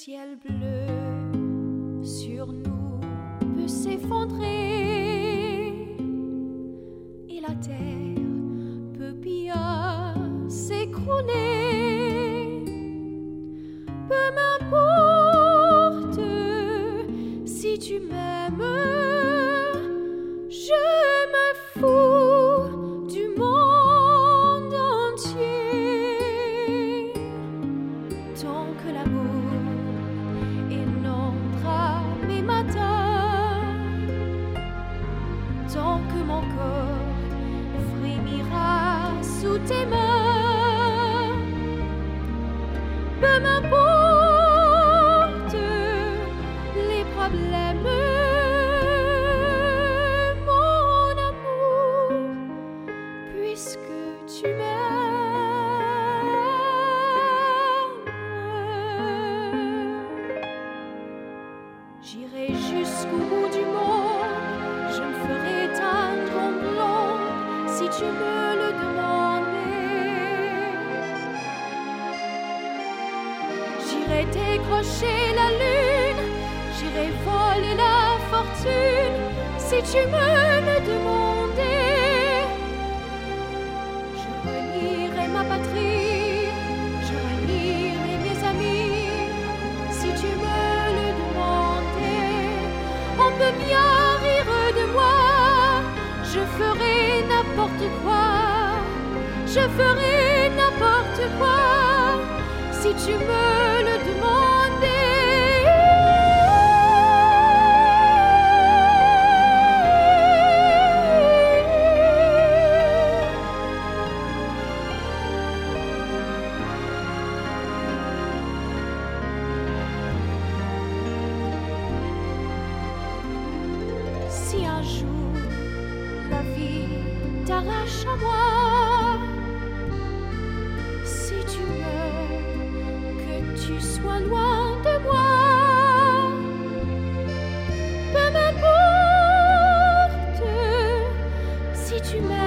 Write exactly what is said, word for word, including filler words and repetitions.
ciel bleu sur nous peut s'effondrer et la terre peut bien s'écrouler. Peu m'importe si tu m'aimes, je me fous du monde entier. Tant que l'amour inondera mes matins, tant que mon corps frémira sous tes mains, peu m'importe les problèmes, mon amour, puisque tu m'aimes. J'irai jusqu'au bout du monde, je me ferai teindre en blonde si tu me le demandais. J'irai décrocher la lune, j'irai voler la fortune si tu me le demandais. Je renierai ma patrie, je renierai mes amis si tu me le demandais. On peut bien rire de moi, je ferai n'importe quoi, je ferai n'importe quoi si tu me le demandais. Si un jour la vie t'arrache à moi, si tu meurs, que tu sois loin de moi, peu m'importe si tu m'aimes.